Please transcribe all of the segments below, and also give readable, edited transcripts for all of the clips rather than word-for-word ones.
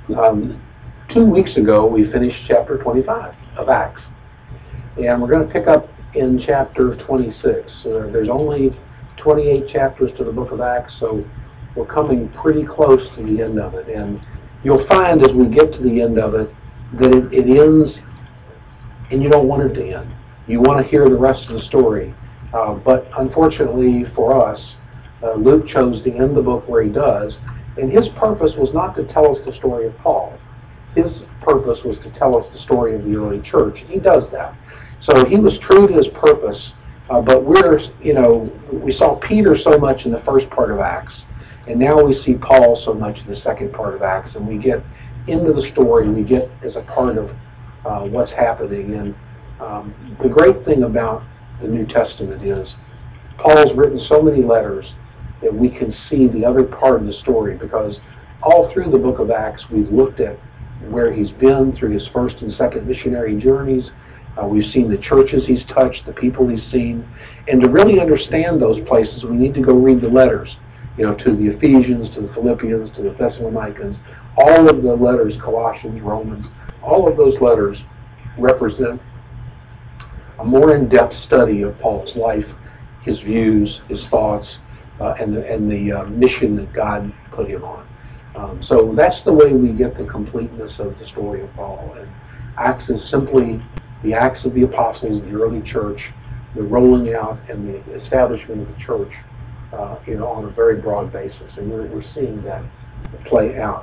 Um, 2 weeks ago, we finished chapter 25 of Acts, and we're going to pick up in chapter 26. There's only 28 chapters to the book of Acts, so we're coming pretty close to the end of it. And you'll find as we get to the end of it that it ends, and you don't want it to end. You want to hear the rest of the story. But unfortunately for us, Luke chose to end the book where he does, and his purpose was not to tell us the story of Paul. His purpose was to tell us the story of the early church. He does that. So he was true to his purpose, but we saw Peter so much in the first part of Acts, and now we see Paul so much in the second part of Acts, and we get into the story, we get as a part of what's happening. And the great thing about the New Testament is Paul's written so many letters that we can see the other part of the story, because all through the book of Acts we've looked at where he's been through his first and second missionary journeys. We've seen the churches he's touched, the people he's seen. And to really understand those places, we need to go read the letters, to the Ephesians, to the Philippians, to the Thessalonians, all of the letters, Colossians, Romans, all of those letters represent a more in-depth study of Paul's life, his views, his thoughts, and the mission that God put him on. So that's the way we get the completeness of the story of Paul. And Acts is simply the Acts of the Apostles, the early church, the rolling out and the establishment of the church, on a very broad basis. And we're seeing that play out.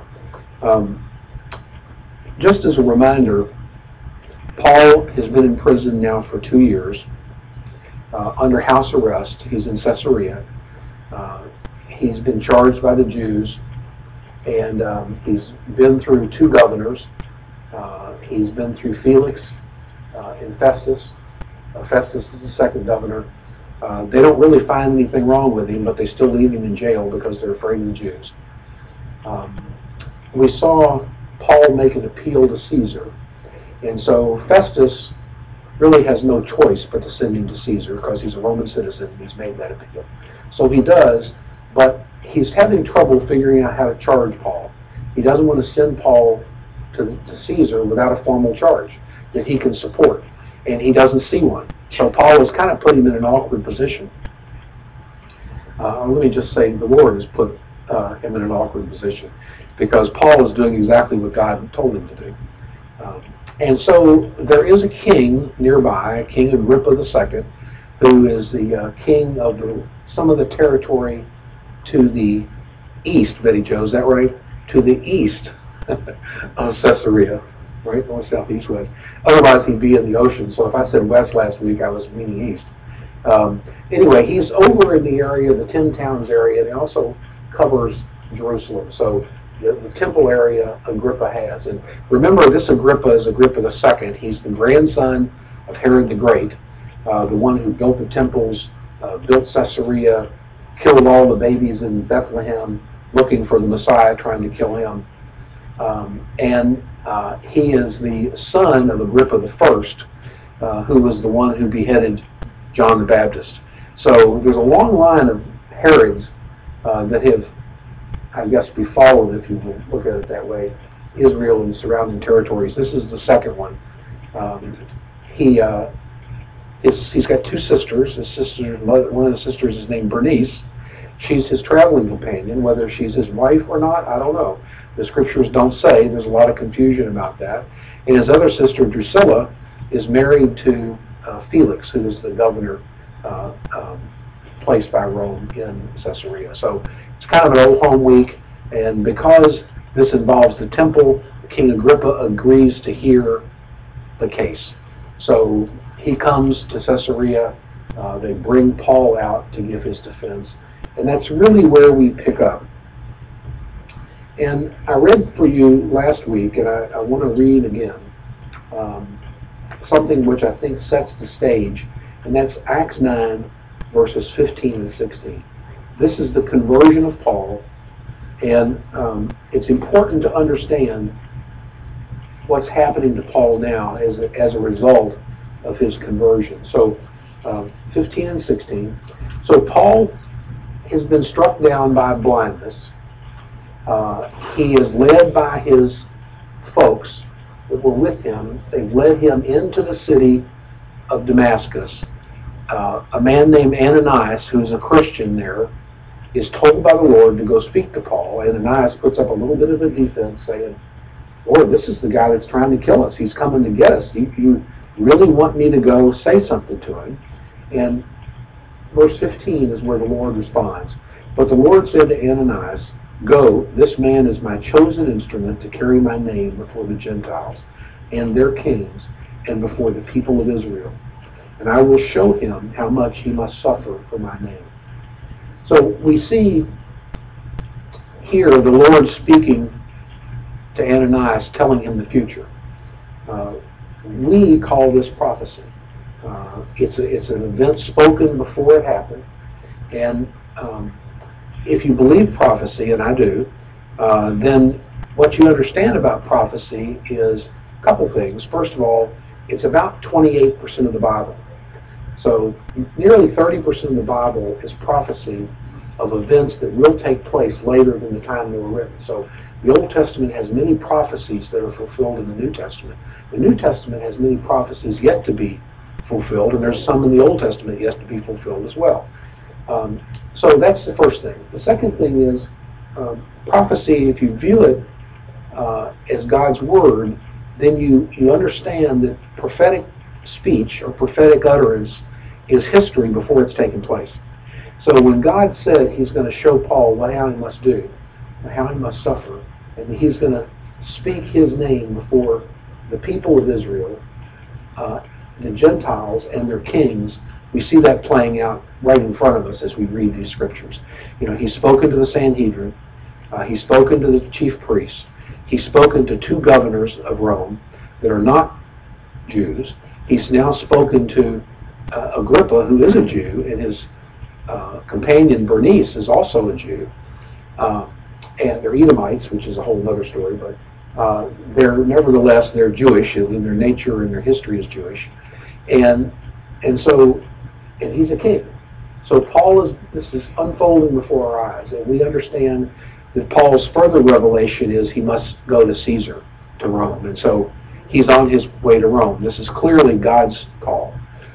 Just as a reminder, Paul has been in prison now for 2 years, under house arrest. He's in Caesarea. He's been charged by the Jews, and he's been through 2 governors. He's been through Felix and Festus. Festus is the second governor. They don't really find anything wrong with him, but they still leave him in jail because they're afraid of the Jews. We saw Paul make an appeal to Caesar, and so Festus really has no choice but to send him to Caesar because he's a Roman citizen and he's made that appeal. So he does, but he's having trouble figuring out how to charge Paul. He doesn't want to send Paul to Caesar without a formal charge that he can support, and he doesn't see one. So Paul has kind of put him in an awkward position. Let me just say the Lord has put him in an awkward position, because Paul is doing exactly what God told him to do. And so there is a king nearby, King Agrippa II, who is the king of some of the territory to the east, Betty Jo, is that right? To the east of Caesarea, right? North, south, east, west. Otherwise, he'd be in the ocean. So if I said west last week, I was meaning east. Anyway, he's over in the area, the 10 towns area, and he also covers Jerusalem. So the temple area Agrippa has. And remember, this Agrippa is Agrippa II. He's the grandson of Herod the Great, the one who built the temples, built Caesarea, killed all the babies in Bethlehem, looking for the Messiah, trying to kill him. And he is the son of Agrippa I, who was the one who beheaded John the Baptist. So there's a long line of Herods that have, I guess, befallen, if you will look at it that way, Israel and the surrounding territories. This is the second one. He's got 2 sisters. One of the sisters is named Bernice. She's his traveling companion. Whether she's his wife or not, I don't know. The scriptures don't say. There's a lot of confusion about that. And his other sister, Drusilla, is married to Felix, who is the governor placed by Rome in Caesarea. So it's kind of an old home week, and because this involves the temple, King Agrippa agrees to hear the case. So he comes to Caesarea. They bring Paul out to give his defense, and that's really where we pick up. And I read for you last week, and I want to read again something which I think sets the stage, and that's Acts 9, verses 15 and 16. This is the conversion of Paul, and it's important to understand what's happening to Paul now as a result of his conversion. So 15 and 16. So Paul has been struck down by blindness. He is led by his folks that were with him. They've led him into the city of Damascus. A man named Ananias, who's a Christian there, is told by the Lord to go speak to Paul. Ananias puts up a little bit of a defense saying, Lord, this is the guy that's trying to kill us. He's coming to get us. You really want me to go say something to him? And verse 15 is where the Lord responds. But the Lord said to Ananias, Go, this man is my chosen instrument to carry my name before the Gentiles and their kings and before the people of Israel. And I will show him how much he must suffer for my name. So we see here the Lord speaking to Ananias, telling him the future. We call this prophecy. It's an event spoken before it happened. And if you believe prophecy, and I do, then what you understand about prophecy is a couple things. First of all, it's about 28% of the Bible. So nearly 30% of the Bible is prophecy of events that will take place later than the time they were written. So the Old Testament has many prophecies that are fulfilled in the New Testament. The New Testament has many prophecies yet to be fulfilled, and there's some in the Old Testament yet to be fulfilled as well. So that's the first thing. The second thing is prophecy, if you view it as God's Word, then you understand that prophetic speech or prophetic utterance is history before it's taken place. So when God said he's going to show Paul how he must do, how he must suffer, and he's going to speak his name before the people of Israel, the Gentiles and their kings, we see that playing out right in front of us as we read these scriptures. He's spoken to the Sanhedrin, he's spoken to the chief priests, he's spoken to 2 governors of Rome that are not Jews. He's now spoken to Agrippa, who is a Jew, and his companion Bernice is also a Jew. And they're Edomites, which is a whole other story, but nevertheless they're Jewish, and their nature and their history is Jewish. And he's a king. So this is unfolding before our eyes, and we understand that Paul's further revelation is he must go to Caesar, to Rome. And so he's on his way to Rome. This is clearly God's call.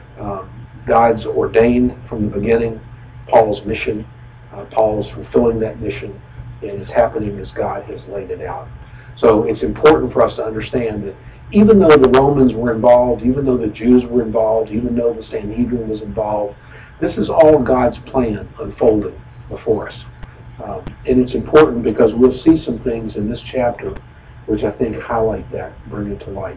God's ordained from the beginning Paul's mission. Paul's fulfilling that mission, and it's happening as God has laid it out. So it's important for us to understand that even though the Romans were involved, even though the Jews were involved, even though the Sanhedrin was involved, this is all God's plan unfolding before us. And it's important because we'll see some things in this chapter which I think highlight that, bring it to light.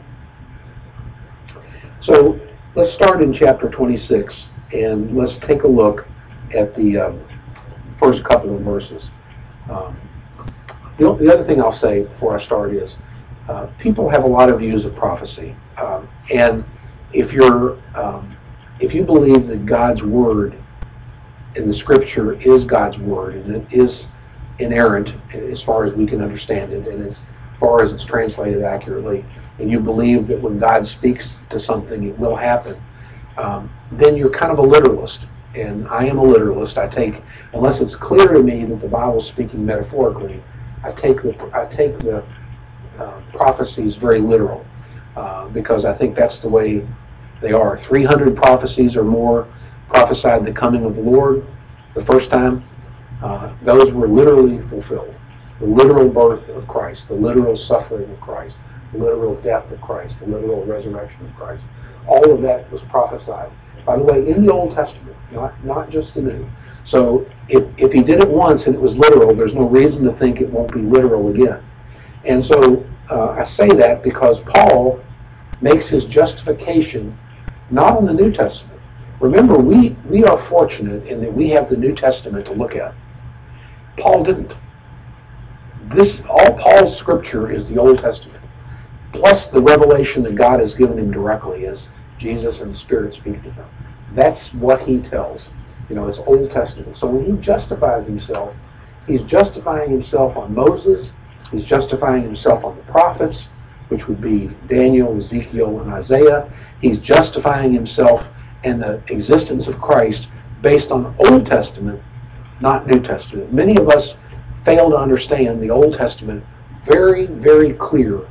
So let's start in chapter 26, and let's take a look at the first couple of verses. The other thing I'll say before I start is people have a lot of views of prophecy, and if you believe that God's word in the Scripture is God's word and it is inerrant as far as we can understand it, and as far as it's translated accurately, and you believe that when God speaks to something it will happen, then you're kind of a literalist. And I am a literalist. Unless it's clear to me that the Bible is speaking metaphorically, I take the prophecies very literal, because I think that's the way they are. 300 prophecies or more prophesied the coming of the Lord the first time. Those were literally fulfilled. The literal birth of Christ, the literal suffering of Christ, the literal death of Christ, the literal resurrection of Christ. All of that was prophesied. By the way, in the Old Testament, not just the New. So if he did it once and it was literal, there's no reason to think it won't be literal again. And so I say that because Paul makes his justification not in the New Testament. Remember, we are fortunate in that we have the New Testament to look at. Paul didn't. All Paul's scripture is the Old Testament, plus the revelation that God has given him directly as Jesus and the Spirit speak to him. That's what he tells. It's Old Testament. So when he justifies himself, he's justifying himself on Moses, he's justifying himself on the prophets, which would be Daniel, Ezekiel, and Isaiah. He's justifying himself and the existence of Christ based on Old Testament, not New Testament. Many of us fail to understand the Old Testament very, very clear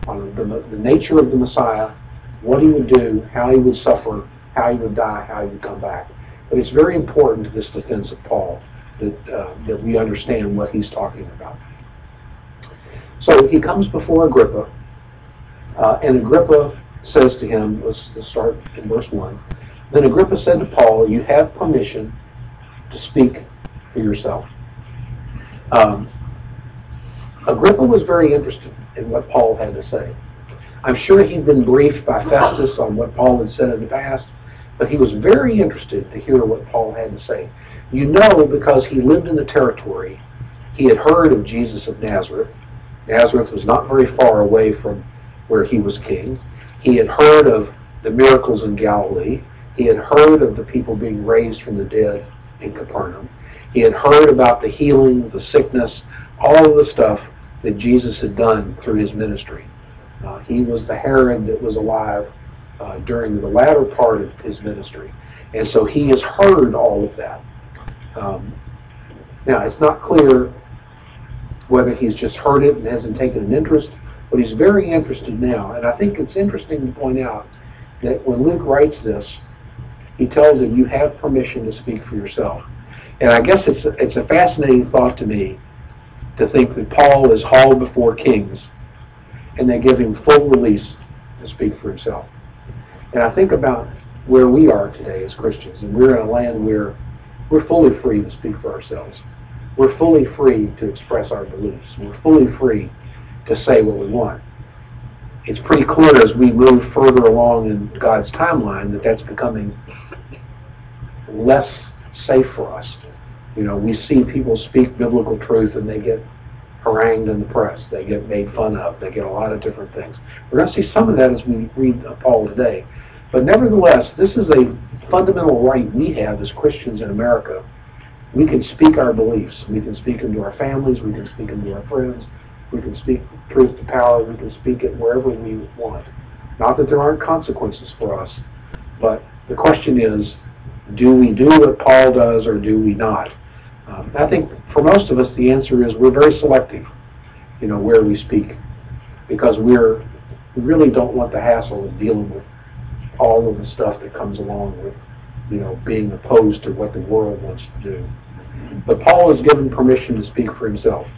on the nature of the Messiah, what he would do, how he would suffer, how he would die, how he would come back. But it's very important to this defense of Paul that we understand what he's talking about. So he comes before Agrippa, and Agrippa says to him, let's start in verse 1, then Agrippa said to Paul, you have permission to speak for yourself. Agrippa was very interested in what Paul had to say. I'm sure he'd been briefed by Festus on what Paul had said in the past, but he was very interested to hear what Paul had to say. You know, because he lived in the territory, he had heard of Jesus of Nazareth. Nazareth was not very far away from where he was king. He had heard of the miracles in Galilee. He had heard of the people being raised from the dead in Capernaum. He had heard about the healing, the sickness, all of the stuff that Jesus had done through his ministry. He was the Herod that was alive during the latter part of his ministry. And so he has heard all of that. Now, it's not clear whether he's just heard it and hasn't taken an interest, but he's very interested now. And I think it's interesting to point out that when Luke writes this, he tells him, you have permission to speak for yourself. And I guess it's a fascinating thought to me to think that Paul is hauled before kings and they give him full release to speak for himself. And I think about where we are today as Christians, and we're in a land where we're fully free to speak for ourselves. We're fully free to express our beliefs. We're fully free to say what we want. It's pretty clear as we move further along in God's timeline that that's becoming less safe for us. You know, we see people speak biblical truth and they get harangued in the press. They get made fun of. They get a lot of different things. We're going to see some of that as we read Paul today. But nevertheless, this is a fundamental right we have as Christians in America. We can speak our beliefs. We can speak into our families. We can speak into our friends. We can speak truth to power. We can speak it wherever we want. Not that there aren't consequences for us, but the question is, do we do what Paul does or do we not? I think for most of us the answer is we're very selective, you know, where we speak, because we really don't want the hassle of dealing with all of the stuff that comes along with, you know, being opposed to what the world wants to do. But Paul is given permission to speak for himself.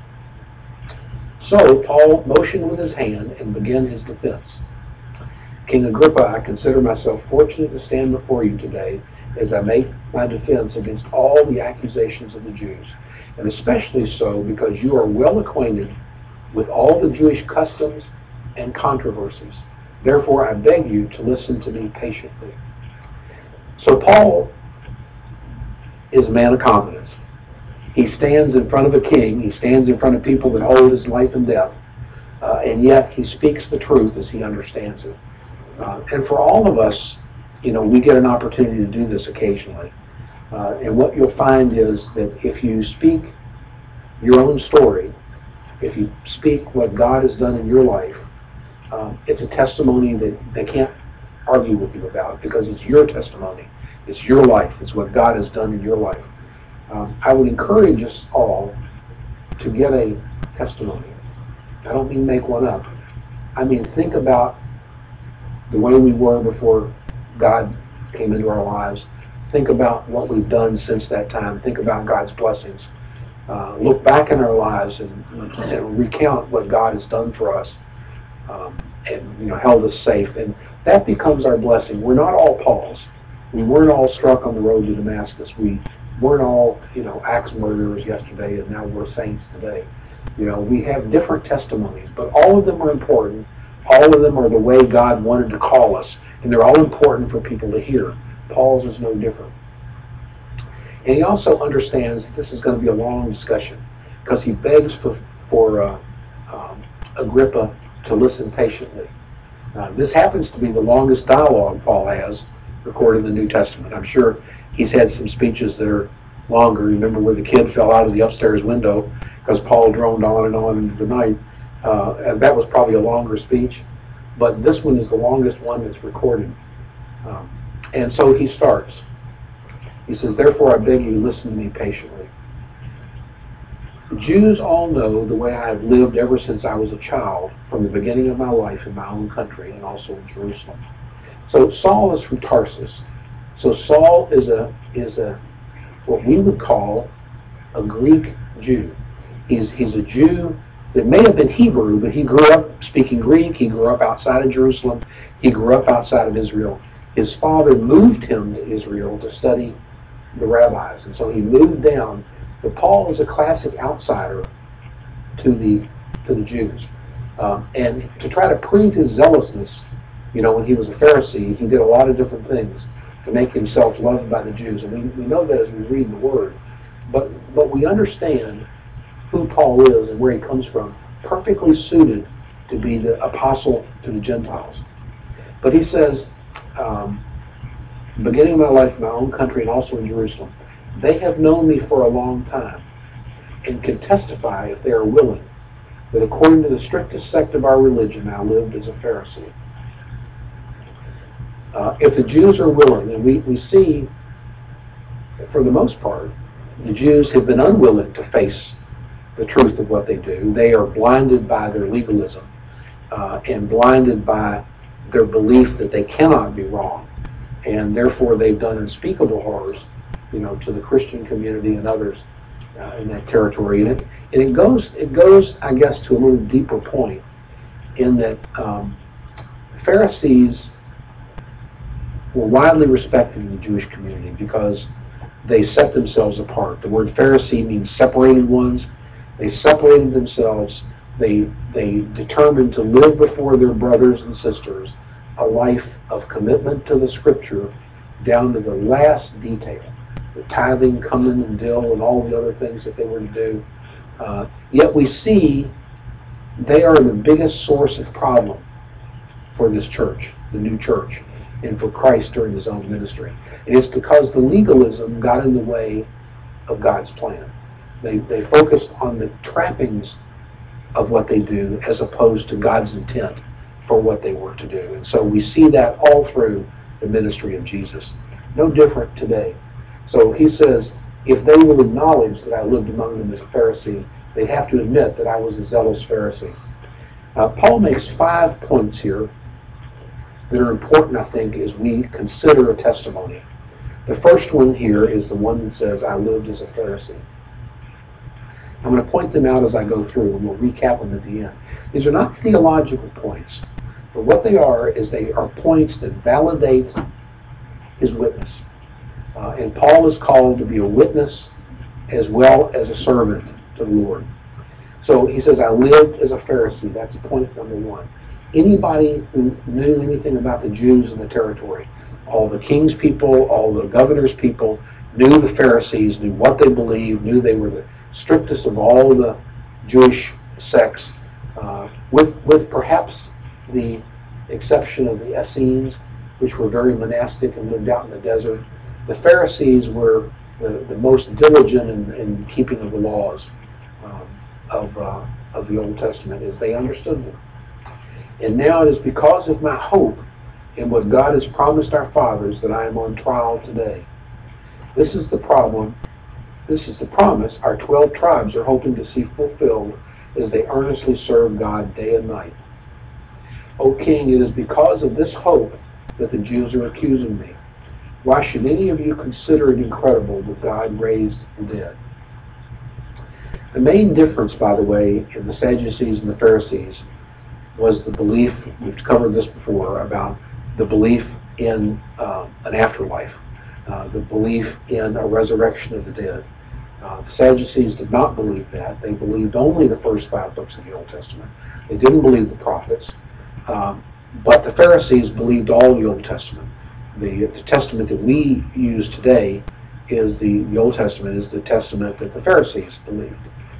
So Paul motioned with his hand and began his defense. King Agrippa, I consider myself fortunate to stand before you today as I make my defense against all the accusations of the Jews, and especially so because you are well acquainted with all the Jewish customs and controversies. Therefore, I beg you to listen to me patiently. So Paul is a man of confidence. He stands in front of a king. He stands in front of people that hold his life and death, and yet he speaks the truth as he understands it. And for all of us, you know, we get an opportunity to do this occasionally. And what you'll find is that if you speak your own story, if you speak what God has done in your life, it's a testimony that they can't argue with you about because it's your testimony. It's your life. It's what God has done in your life. I would encourage us all to get a testimony. I don't mean make one up. I mean think about the way we were before God came into our lives. Think about what we've done since that time. Think about God's blessings. Look back in our lives and recount what God has done for us, and, you know, held us safe. And that becomes our blessing. We're not all Pauls. We weren't all struck on the road to Damascus. We weren't all, you know, axe murderers yesterday, and now we're saints today. You know, we have different testimonies, but all of them are important. All of them are the way God wanted to call us, and they're all important for people to hear. Paul's is no different. And he also understands that this is going to be a long discussion because he begs for Agrippa to listen patiently. This happens to be the longest dialogue Paul has recorded in the New Testament. I'm sure he's had some speeches that are longer. Remember where the kid fell out of the upstairs window because Paul droned on and on into the night. And that was probably a longer speech. But this one is the longest one that's recorded. And so he starts. He says, therefore I beg you, listen to me patiently. Jews all know the way I have lived ever since I was a child, from the beginning of my life in my own country and also in Jerusalem. So Saul is from Tarsus. So Saul is a what we would call a Greek Jew. He's a Jew that may have been Hebrew, but he grew up speaking Greek. He grew up outside of Jerusalem. He grew up outside of Israel. His father moved him to Israel to study the rabbis, and so he moved down. But Paul is a classic outsider to the Jews, and to try to prove his zealousness, when he was a Pharisee, he did a lot of different things to make himself loved by the Jews, and we know that as we read the Word. But we understand who Paul is and where he comes from, perfectly suited to be the apostle to the Gentiles. But he says, beginning of my life in my own country and also in Jerusalem, they have known me for a long time and can testify, if they are willing, that according to the strictest sect of our religion, I lived as a Pharisee. If the Jews are willing, and we see, for the most part, the Jews have been unwilling to face the truth of what they do. They are blinded by their legalism and blinded by their belief that they cannot be wrong. And therefore they've done unspeakable horrors, to the Christian community and others in that territory. And it goes, I guess, to a little deeper point in that Pharisees were widely respected in the Jewish community because they set themselves apart. The word Pharisee means separated ones. They separated themselves. They determined to live before their brothers and sisters a life of commitment to the Scripture down to the last detail. The tithing, cumin and dill, and all the other things that they were to do. Yet we see they are the biggest source of problem for this church, the new church, and for Christ during his own ministry. And it's because the legalism got in the way of God's plan. They focused on the trappings of what they do as opposed to God's intent for what they were to do. And so we see that all through the ministry of Jesus. No different today. So he says, if they will acknowledge that I lived among them as a Pharisee, they have to admit that I was a zealous Pharisee. Paul makes 5 points here that are important, I think, as we consider a testimony. The first one here is the one that says, I lived as a Pharisee. I'm going to point them out as I go through, and we'll recap them at the end. These are not theological points, but what they are is they are points that validate his witness. And Paul is called to be a witness as well as a servant to the Lord. So he says, I lived as a Pharisee. That's point number one. Anybody who knew anything about the Jews in the territory, all the king's people, all the governor's people, knew the Pharisees, knew what they believed, knew they were the strictest of all the Jewish sects, with perhaps the exception of the Essenes, which were very monastic and lived out in the desert. The Pharisees were the most diligent in keeping of the laws of the Old Testament as they understood them. And now it is because of my hope in what God has promised our fathers that I am on trial today. This is the problem. This is the promise our 12 tribes are hoping to see fulfilled as they earnestly serve God day and night. O King, it is because of this hope that the Jews are accusing me. Why should any of you consider it incredible that God raised the dead? The main difference, by the way, in the Sadducees and the Pharisees was the belief, we've covered this before, about the belief in an afterlife, the belief in a resurrection of the dead. The Sadducees did not believe that. They believed only the first 5 books of the Old Testament. They didn't believe the prophets. But the Pharisees believed all the Old Testament. The Testament that we use today is the Old Testament is the Testament that the Pharisees believed.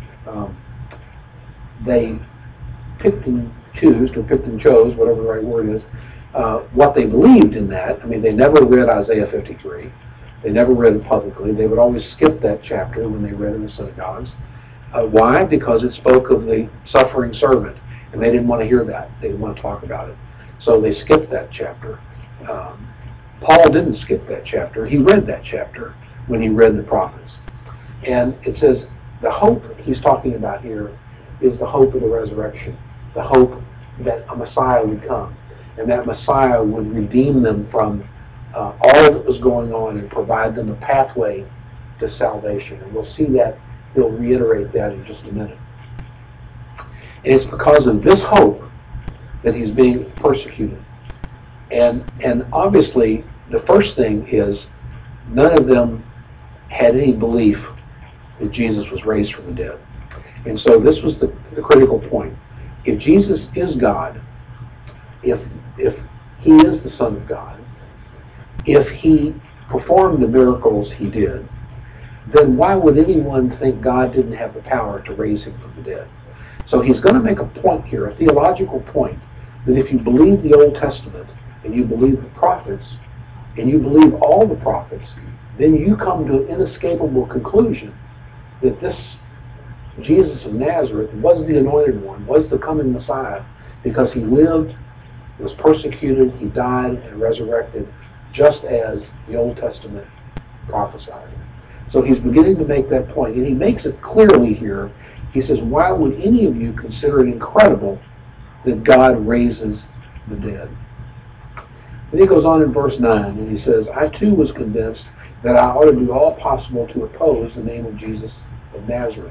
They picked and chose, whatever the right word is, what they believed in that. I mean, they never read Isaiah 53. They never read it publicly. They would always skip that chapter when they read in the synagogues. Why? Because it spoke of the suffering servant, and they didn't want to hear that. They didn't want to talk about it. So they skipped that chapter. Paul didn't skip that chapter. He read that chapter when he read the prophets. And it says, The hope he's talking about here is the hope of the resurrection, the hope that a Messiah would come, and that Messiah would redeem them from all that was going on and provide them a pathway to salvation. And we'll see that, he'll reiterate that in just a minute. And it's because of this hope that he's being persecuted. And obviously, the first thing is none of them had any belief that Jesus was raised from the dead. And so this was the critical point. If Jesus is God, if he is the Son of God, if he performed the miracles he did, then why would anyone think God didn't have the power to raise him from the dead? So he's going to make a point here, a theological point, that if you believe the Old Testament, and you believe the prophets, and you believe all the prophets, then you come to an inescapable conclusion that this Jesus of Nazareth was the anointed one, was the coming Messiah, because he lived, was persecuted, he died, and resurrected, just as the Old Testament prophesied. So he's beginning to make that point, and he makes it clearly here. He says, why would any of you consider it incredible that God raises the dead? Then he goes on in verse 9, and he says, I too was convinced that I ought to do all possible to oppose the name of Jesus of Nazareth.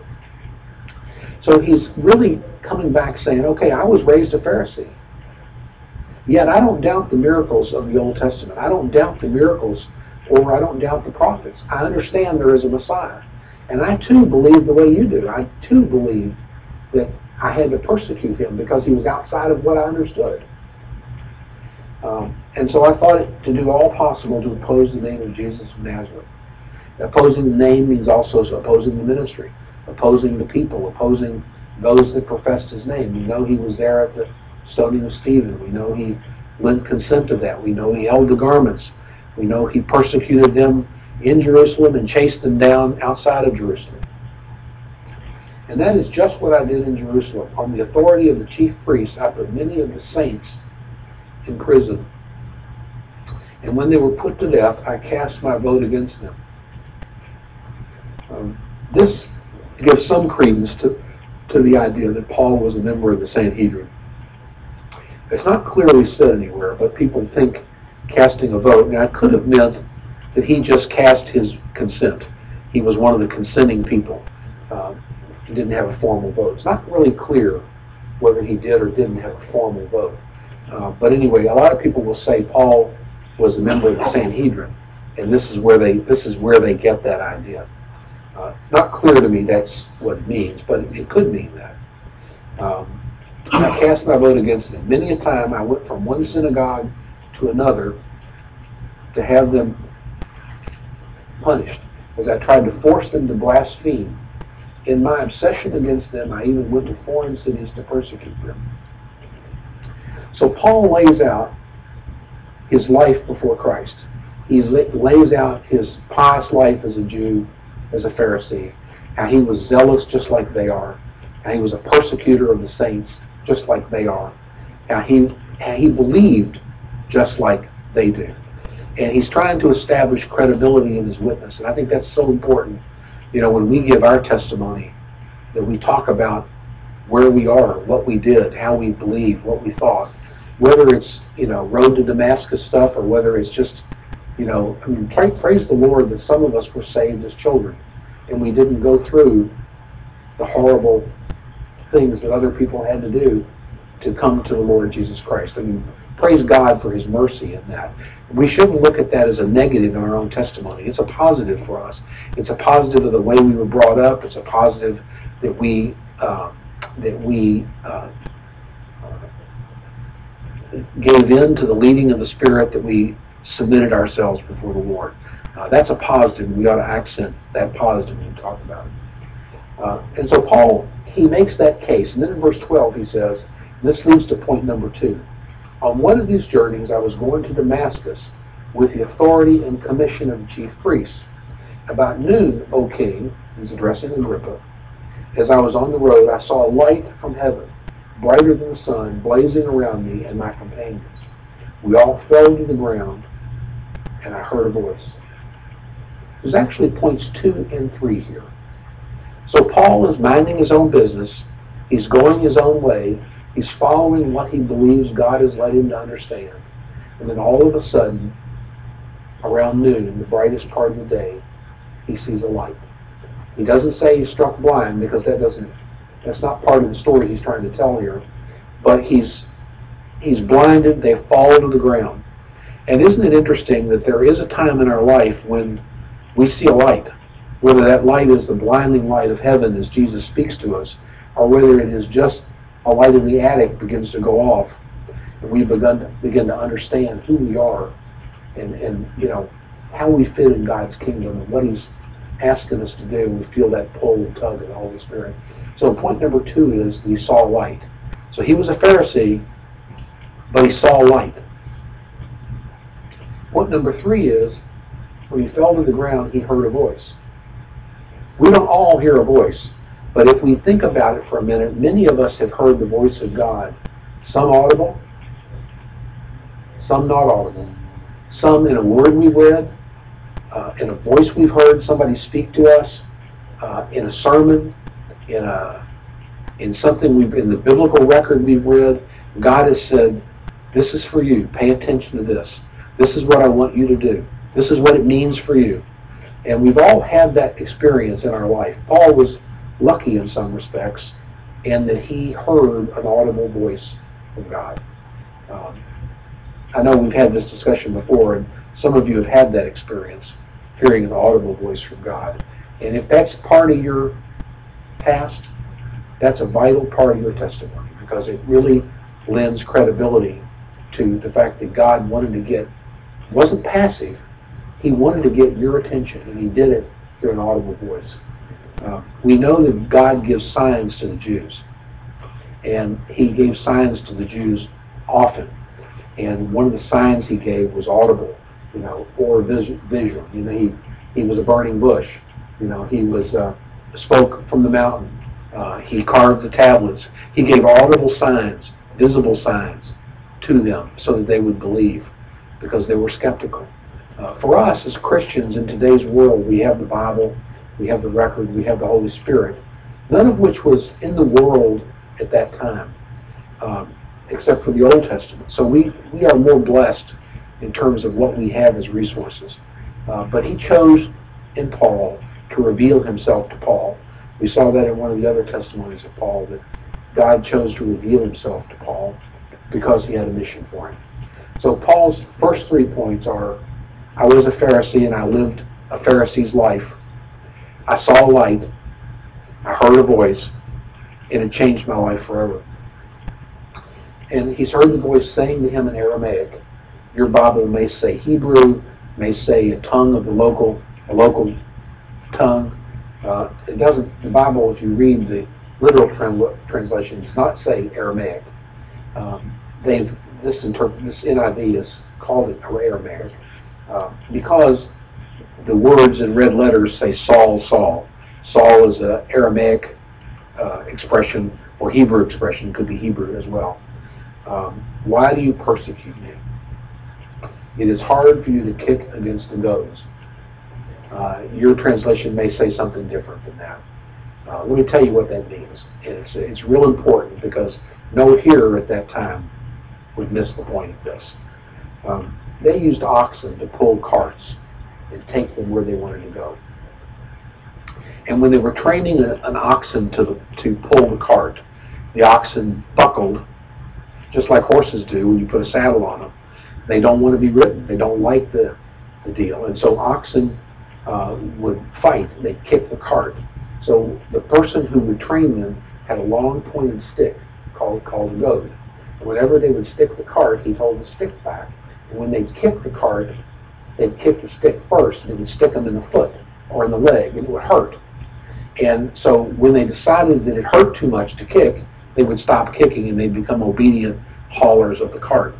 So he's really coming back saying, okay, I was raised a Pharisee. Yet I don't doubt the miracles of the Old Testament. I don't doubt the miracles, or I don't doubt the prophets. I understand there is a Messiah. And I too believe the way you do. I too believe that I had to persecute him because he was outside of what I understood. And so I thought it to do all possible to oppose the name of Jesus of Nazareth. Opposing the name means also opposing the ministry, opposing the people, opposing those that professed his name. We know he was there at the stoning of Stephen. We know he lent consent to that. We know he held the garments. We know he persecuted them in Jerusalem and chased them down outside of Jerusalem. And that is just what I did in Jerusalem. On the authority of the chief priests, I put many of the saints in prison. And when they were put to death, I cast my vote against them. This gives some credence to the idea that Paul was a member of the Sanhedrin. It's not clearly said anywhere, but people think casting a vote. Now, it could have meant that he just cast his consent. He was one of the consenting people. He didn't have a formal vote. It's not really clear whether he did or didn't have a formal vote. But anyway, a lot of people will say Paul was a member of the Sanhedrin, and this is where they get that idea. Not clear to me that's what it means, but it could mean that. I cast my vote against them. Many a time I went from one synagogue to another to have them punished, as I tried to force them to blaspheme. In my obsession against them, I even went to foreign cities to persecute them. So Paul lays out his life before Christ. He lays out his pious life as a Jew, as a Pharisee, how he was zealous just like they are, how he was a persecutor of the saints just like they are, how he believed just like they do. And he's trying to establish credibility in his witness. And I think that's so important. You know, when we give our testimony, that we talk about where we are, what we did, how we believe, what we thought, whether it's, road to Damascus stuff or whether it's just, praise the Lord that some of us were saved as children and we didn't go through the horrible things that other people had to do to come to the Lord Jesus Christ. I mean, praise God for his mercy in that. We shouldn't look at that as a negative in our own testimony. It's a positive for us. It's a positive of the way we were brought up. It's a positive that we gave in to the leading of the Spirit, that we submitted ourselves before the Lord. That's a positive. We ought to accent that positive when we talk about it. And so Paul, he makes that case. And then in verse 12 he says, this leads to point number 2. On one of these journeys I was going to Damascus with the authority and commission of the chief priests. About noon, O king, he's addressing Agrippa, as I was on the road, I saw a light from heaven, brighter than the sun, blazing around me and my companions. We all fell to the ground, and I heard a voice. There's actually points 2 and 3 here. So Paul is minding his own business. He's going his own way. He's following what he believes God has led him to understand. And then all of a sudden, around noon, the brightest part of the day, he sees a light. He doesn't say he's struck blind, because that's not part of the story he's trying to tell here. But he's blinded. They fall to the ground. And isn't it interesting that there is a time in our life when we see a light, whether that light is the blinding light of heaven as Jesus speaks to us, or whether it is just a light in the attic begins to go off, and we begin to understand who we are, and how we fit in God's kingdom and what He's asking us to do. We feel that pull and tug of the Holy Spirit. So point number 2 is he saw light. So he was a Pharisee, but he saw light. Point number 3 is when he fell to the ground, he heard a voice. We don't all hear a voice, but if we think about it for a minute, many of us have heard the voice of God. Some audible, some not audible. Some in a word we've read, in a voice we've heard somebody speak to us, in a sermon, in something in the biblical record we've read. God has said, this is for you. Pay attention to this. This is what I want you to do. This is what it means for you. And we've all had that experience in our life. Paul was lucky in some respects, in that he heard an audible voice from God. I know we've had this discussion before, and some of you have had that experience, hearing an audible voice from God. And if that's part of your past, that's a vital part of your testimony, because it really lends credibility to the fact that God wasn't passive. He wanted to get your attention, and he did it through an audible voice. We know that God gives signs to the Jews, and he gave signs to the Jews often. And one of the signs he gave was audible, or vision. He was a burning bush. He was spoke from the mountain. He carved the tablets. He gave audible signs, visible signs to them so that they would believe, because they were skeptical. For us as Christians in today's world, we have the Bible, we have the record, we have the Holy Spirit, none of which was in the world at that time, except for the Old Testament. So we are more blessed in terms of what we have as resources. But he chose in Paul to reveal himself to Paul. We saw that in one of the other testimonies of Paul, that God chose to reveal himself to Paul because he had a mission for him. So Paul's first 3 points are, I was a Pharisee and I lived a Pharisee's life. I saw a light, I heard a voice, and it changed my life forever. And he's heard the voice saying to him in Aramaic. Your Bible may say Hebrew, may say a tongue of a local tongue. It doesn't. The Bible, if you read the literal translation, does not say Aramaic. This NIV has called it Aramaic because the words in red letters say Saul, Saul. Saul is an Aramaic expression, or Hebrew expression, could be Hebrew as well. Why do you persecute me? It is hard for you to kick against the goads. Your translation may say something different than that. Let me tell you what that means. It's real important, because no hearer at that time would miss the point of this. They used oxen to pull carts and take them where they wanted to go. And when they were training an oxen to pull the cart, the oxen buckled, just like horses do when you put a saddle on them. They don't want to be ridden. They don't like the deal. And so oxen would fight. They'd kick the cart. So the person who would train them had a long pointed stick called a goad. And whenever they would stick the cart, he'd hold the stick back. And when they'd kick the cart, they'd kick the stick first, and it would stick them in the foot or in the leg, and it would hurt. And so when they decided that it hurt too much to kick, they would stop kicking and they'd become obedient haulers of the cart.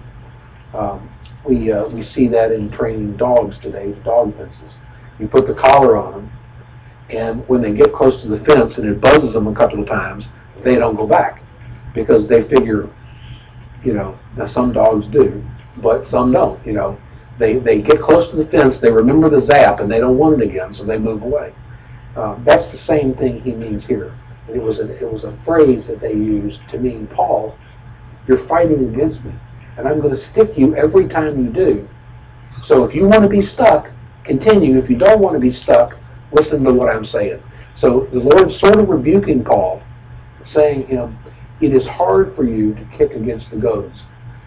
We see that in training dogs today, dog fences. You put the collar on them, and when they get close to the fence and it buzzes them a couple of times, they don't go back, because they figure, now some dogs do, but some don't. They get close to the fence, they remember the zap, and they don't want it again, so they move away. That's the same thing he means here. It was a phrase that they used to mean, Paul, you're fighting against me, and I'm going to stick you every time you do. So if you want to be stuck, continue. If you don't want to be stuck, listen to what I'm saying. So the Lord's sort of rebuking Paul, saying to him, it is hard for you to kick against the goads.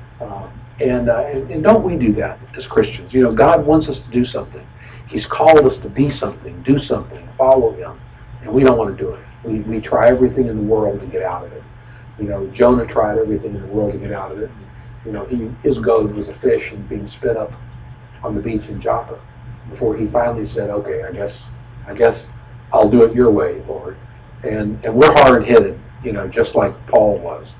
And don't we do that as Christians? You know, God wants us to do something. He's called us to be something, do something, follow Him, and we don't want to do it. We try everything in the world to get out of it. You know, Jonah tried everything in the world to get out of it. You know, his goad was a fish and being spit up on the beach in Joppa before he finally said, okay, I guess I'll do it your way, Lord. And we're hard-headed, you know, just like Paul was.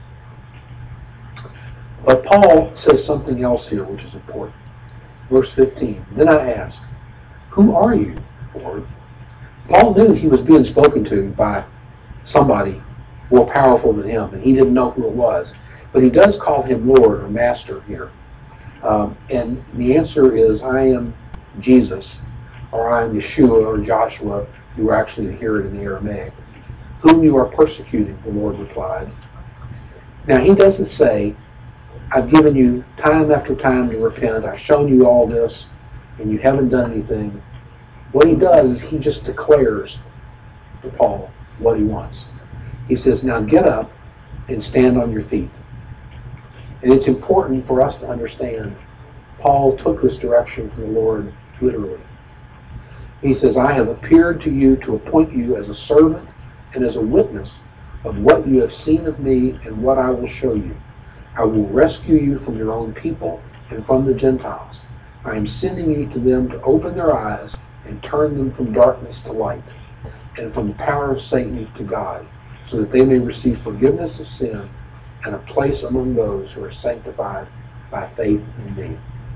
But Paul says something else here which is important. Verse 15, then I asked, who are you, Lord? Paul knew he was being spoken to by somebody more powerful than him, and he didn't know who it was. But he does call him Lord or Master here. And the answer is, I am Jesus, or I am Yeshua or Joshua. You were actually hear it in the Aramaic. Whom you are persecuting, the Lord replied. Now, he doesn't say, I've given you time after time to repent. I've shown you all this, and you haven't done anything. What he does is he just declares to Paul what he wants. He says, now get up and stand on your feet. And it's important for us to understand Paul took this direction from the Lord literally. He says, I have appeared to you to appoint you as a servant and as a witness of what you have seen of me and what I will show you. I will rescue you from your own people and from the Gentiles. I am sending you to them to open their eyes and turn them from darkness to light and from the power of Satan to God, so that they may receive forgiveness of sin and a place among those who are sanctified by faith in me.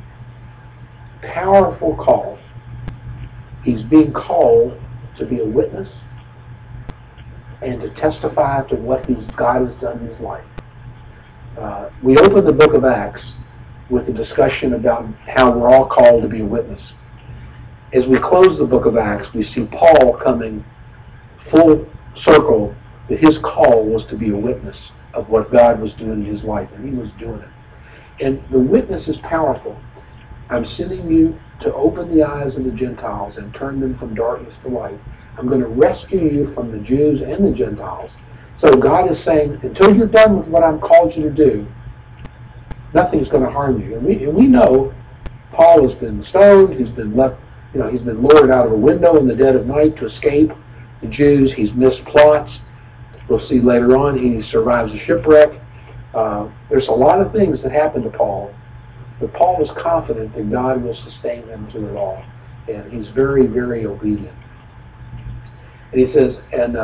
Powerful call. He's being called to be a witness and to testify to what God has done in his life. We open the book of Acts with a discussion about how we're all called to be a witness. As we close the book of Acts, we see Paul coming full circle that his call was to be a witness of what God was doing in his life, and he was doing it. And the witness is powerful. I'm sending you to open the eyes of the Gentiles and turn them from darkness to light. I'm going to rescue you from the Jews and the Gentiles. So God is saying, until you're done with what I've called you to do, nothing's going to harm you. And we know Paul has been stoned, he's been left, he's been lured out of a window in the dead of night to escape the Jews, he's missed plots. We'll see later on he survives a shipwreck. There's a lot of things that happen to Paul, but Paul is confident that God will sustain him through it all. And he's very, very obedient. And he says, and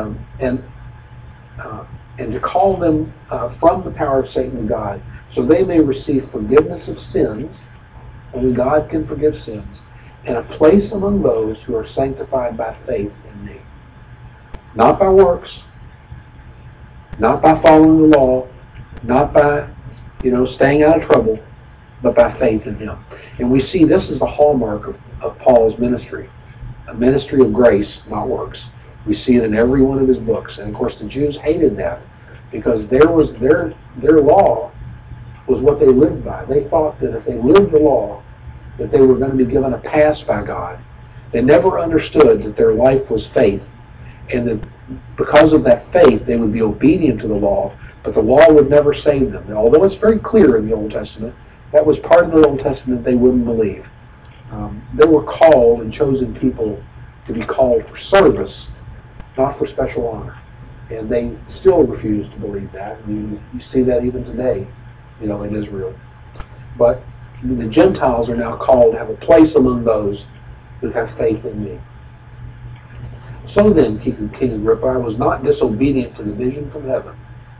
to call them from the power of Satan to God, so they may receive forgiveness of sins, only God can forgive sins, and a place among those who are sanctified by faith in me. Not by works, not by following the law, not by, staying out of trouble, but by faith in him. And we see this is a hallmark of Paul's ministry, a ministry of grace, not works. We see it in every one of his books. And of course the Jews hated that because their law was what they lived by. They thought that if they lived the law, that they were going to be given a pass by God. They never understood that their life was faith, and that because of that faith they would be obedient to the law, but the law would never save them. And although it's very clear in the Old Testament, that was part of the Old Testament they wouldn't believe. They were called and chosen people to be called for service, not for special honor. And they still refuse to believe that. You see that even today, in Israel. But the Gentiles are now called to have a place among those who have faith in me. So then, King Agrippa, I was not disobedient to the vision from heaven.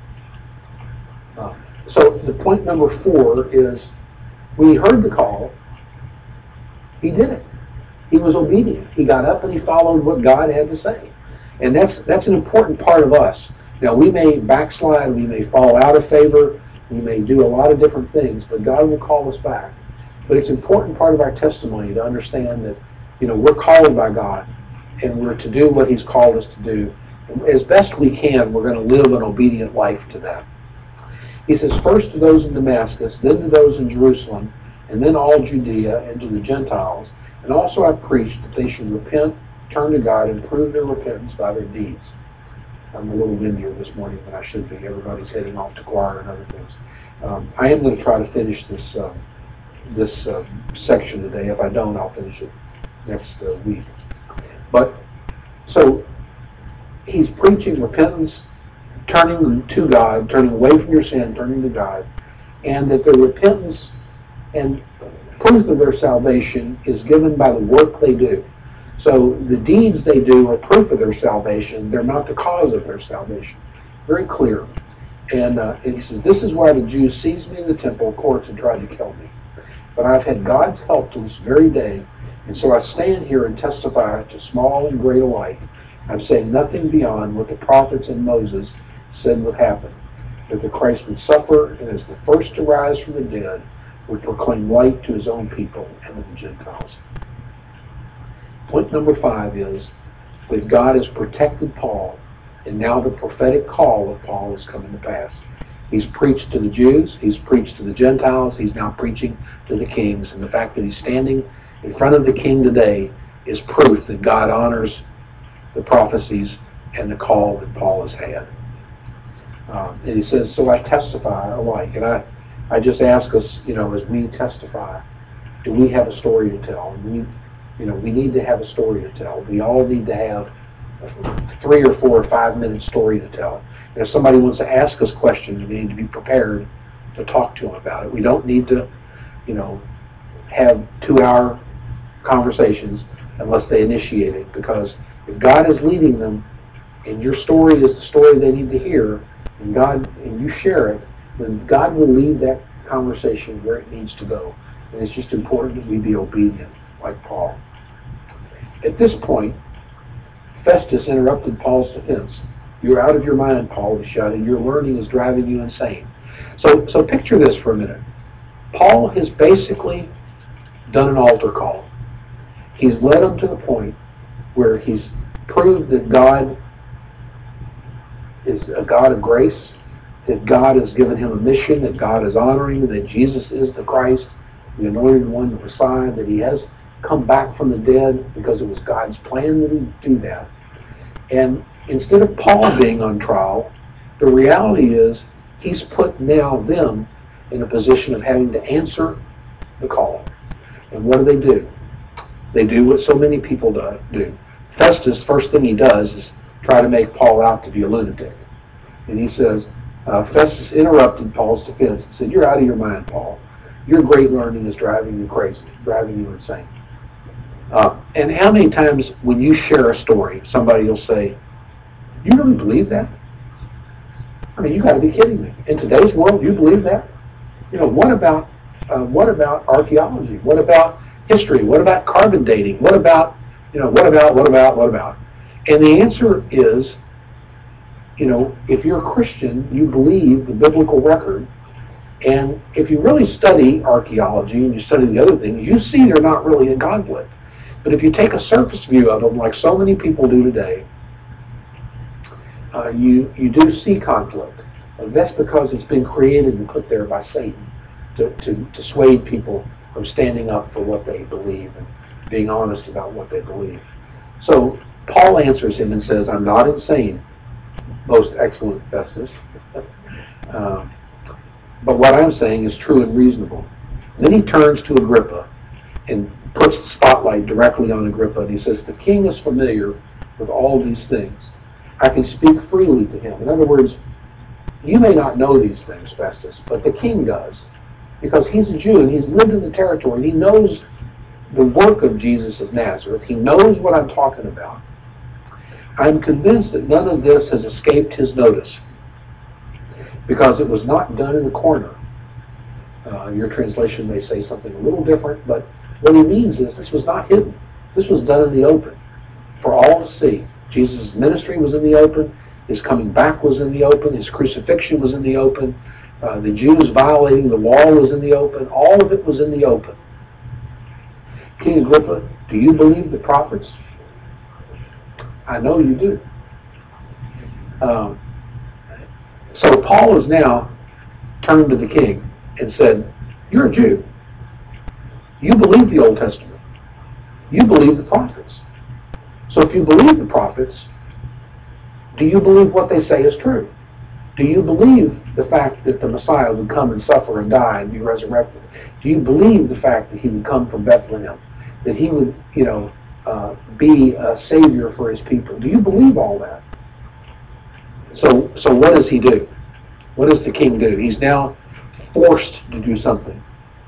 So the point number 4 is, when he heard the call, he did it. He was obedient. He got up and he followed what God had to say. And that's an important part of us. Now, we may backslide, we may fall out of favor, we may do a lot of different things, but God will call us back. But it's an important part of our testimony to understand that, we're called by God. and we're to do what he's called us to do. And as best we can, we're going to live an obedient life to that. He says, first to those in Damascus, then to those in Jerusalem, and then all Judea and to the Gentiles. And also I preached that they should repent, turn to God, and prove their repentance by their deeds. I'm a little windier this morning than I should be. Everybody's heading off to choir and other things. I am going to try to finish this section today. If I don't, I'll finish it next week. But so he's preaching repentance, turning to God, turning away from your sin, turning to God, and that their repentance and proof of their salvation is given by the work they do. So the deeds they do are proof of their salvation. They're not the cause of their salvation. Very clear. And he says, this is why the Jews seized me in the temple courts and tried to kill me. But I've had God's help to this very day, and so I stand here and testify to small and great alike. I'm saying nothing beyond what the prophets and Moses said would happen, that the Christ would suffer, and as the first to rise from the dead, would proclaim light to his own people and to the Gentiles. Point number 5 is that God has protected Paul, and now the prophetic call of Paul is coming to pass. He's preached to the Jews, he's preached to the Gentiles, he's now preaching to the kings, and the fact that he's standing in front of the king today is proof that God honors the prophecies and the call that Paul has had. And he says, so I testify alike. And I just ask us, as we testify, do we have a story to tell? And we need to have a story to tell. We all need to have a 3 or 4 or 5 minute story to tell. And if somebody wants to ask us questions, we need to be prepared to talk to them about it. We don't need to, have 2-hour conversations unless they initiate it, because if God is leading them and your story is the story they need to hear, and you share it, then God will lead that conversation where it needs to go. And it's just important that we be obedient, like Paul. At this point, Festus interrupted Paul's defense. You're out of your mind, Paul, he shouted. Your learning is driving you insane. So picture this for a minute. Paul has basically done an altar call. He's led them to the point where he's proved that God is a God of grace, that God has given him a mission, that God is honoring, that Jesus is the Christ, the anointed one, the Messiah, that he has come back from the dead because it was God's plan that he do that. And instead of Paul being on trial, the reality is he's put now them in a position of having to answer the call. And what do? They do what so many people do. Festus, first thing he does is try to make Paul out to be a lunatic. And he says, Festus interrupted Paul's defense and said, you're out of your mind, Paul. Your great learning is driving you crazy, driving you insane. And how many times when you share a story, somebody will say, you really believe that? I mean, you got to be kidding me. In today's world, you believe that? What about archaeology? What about history? What about carbon dating? What about? And the answer is, if you're a Christian, you believe the biblical record. And if you really study archaeology and you study the other things, you see they're not really in conflict. But if you take a surface view of them, like so many people do today, you do see conflict. And that's because it's been created and put there by Satan to dissuade people from standing up for what they believe and being honest about what they believe. So Paul answers him and says, I'm not insane, most excellent Festus. But what I'm saying is true and reasonable. Then he turns to Agrippa and puts the spotlight directly on Agrippa, and he says, the king is familiar with all these things. I can speak freely to him. In other words, you may not know these things, Festus, but the king does, because he's a Jew and he's lived in the territory and he knows the work of Jesus of Nazareth. He knows what I'm talking about. I'm convinced that none of this has escaped his notice, because it was not done in the corner. Your translation may say something a little different, but what he means is this was not hidden. This was done in the open for all to see. Jesus' ministry was in the open. His coming back was in the open. His crucifixion was in the open. The Jews violating the law was in the open. All of it was in the open. King Agrippa, do you believe the prophets? I know you do. Um, so Paul is now turned to the king and said, you're a Jew. You believe the Old Testament. You believe the prophets. So if you believe the prophets, do you believe what they say is true? Do you believe the fact that the Messiah would come and suffer and die and be resurrected? Do you believe the fact that he would come from Bethlehem? That he would, be a savior for his people? Do you believe all that? So what does he do? What does the king do? He's now forced to do something.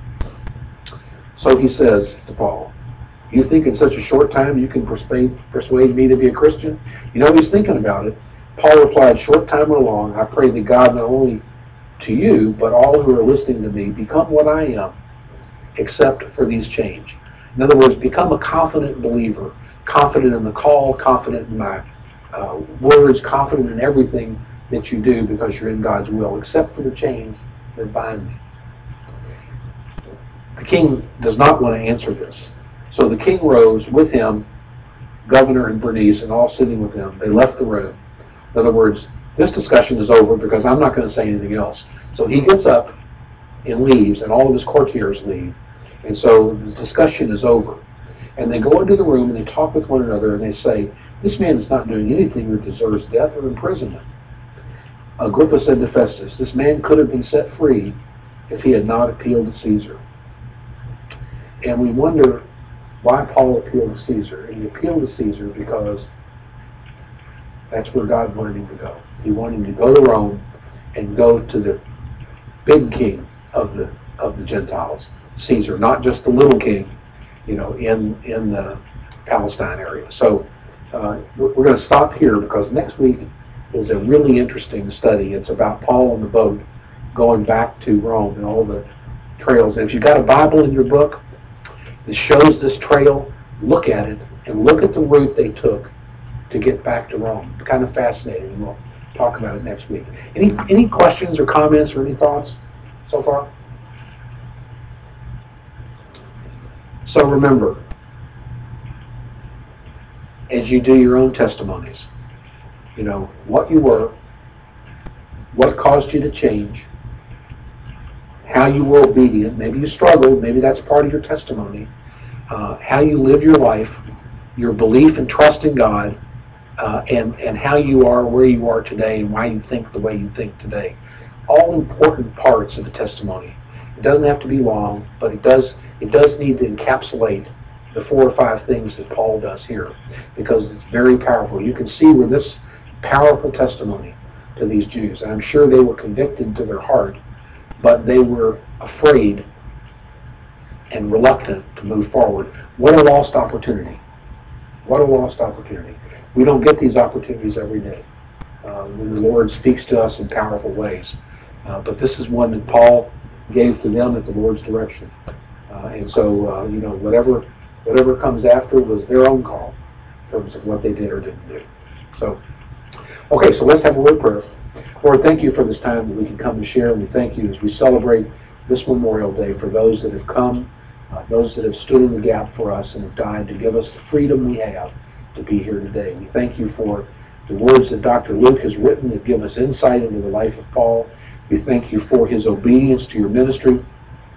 So he says to Paul, you think in such a short time you can persuade me to be a Christian? You know, he's thinking about it. Paul replied, short time or long, I pray that God not only to you, but all who are listening to me, become what I am, except for these change. In other words, become a confident believer, confident in the call, confident in my words, confident in everything that you do because you're in God's will, except for the chains that bind me. The king does not want to answer this. So the king rose with him, governor and Bernice, and all sitting with him. They left the room. In other words, this discussion is over because I'm not going to say anything else. So he gets up and leaves, and all of his courtiers leave. And so the discussion is over. And they go into the room and they talk with one another and they say, this man is not doing anything that deserves death or imprisonment. Agrippa said to Festus, this man could have been set free if he had not appealed to Caesar. And we wonder why Paul appealed to Caesar. And he appealed to Caesar because that's where God wanted him to go. He wanted him to go to Rome and go to the big king of the Gentiles, Caesar, not just the little king, in the Palestine area. So we're going to stop here because next week is a really interesting study. It's about Paul on the boat going back to Rome and all the trails. And if you've got a Bible in your book that shows this trail, look at it and look at the route they took to get back to Rome. It's kind of fascinating. We'll talk about it next week. Any questions or comments or any thoughts so far? So remember, as you do your own testimonies, what you were, what caused you to change, how you were obedient, maybe you struggled, maybe that's part of your testimony, how you live your life, your belief and trust in God, and how you are where you are today and why you think the way you think today. All important parts of the testimony. It doesn't have to be long, but it does need to encapsulate the 4 or 5 things that Paul does here because it's very powerful. You can see where this powerful testimony to these Jews, and I'm sure they were convicted to their heart, but they were afraid and reluctant to move forward. What a lost opportunity. What a lost opportunity. We don't get these opportunities every day when the Lord speaks to us in powerful ways. But this is one that Paul gave to them at the Lord's direction. And so, whatever comes after was their own call in terms of what they did or didn't do. So, okay, so let's have a word of prayer. Lord, thank you for this time that we can come and share. And we thank you as we celebrate this Memorial Day for those that have come, those that have stood in the gap for us and have died to give us the freedom we have to be here today. We thank you for the words that Dr. Luke has written that give us insight into the life of Paul. We thank you for his obedience to your ministry.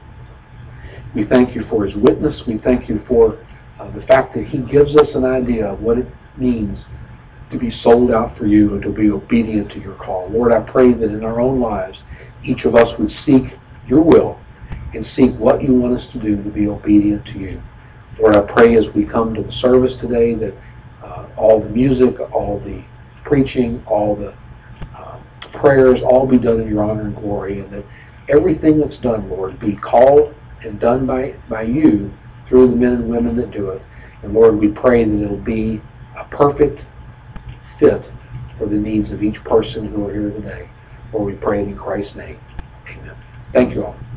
We thank you for his witness. We thank you for the fact that he gives us an idea of what it means to be sold out for you and to be obedient to your call. Lord, I pray that in our own lives, each of us would seek your will and seek what you want us to do to be obedient to you. Lord, I pray as we come to the service today that all the music, all the preaching, all the prayers, all be done in your honor and glory, and that everything that's done, Lord, be called and done by you through the men and women that do it. And Lord, we pray that it'll be a perfect fit for the needs of each person who are here today. Lord, we pray in Christ's name. Amen. Thank you all.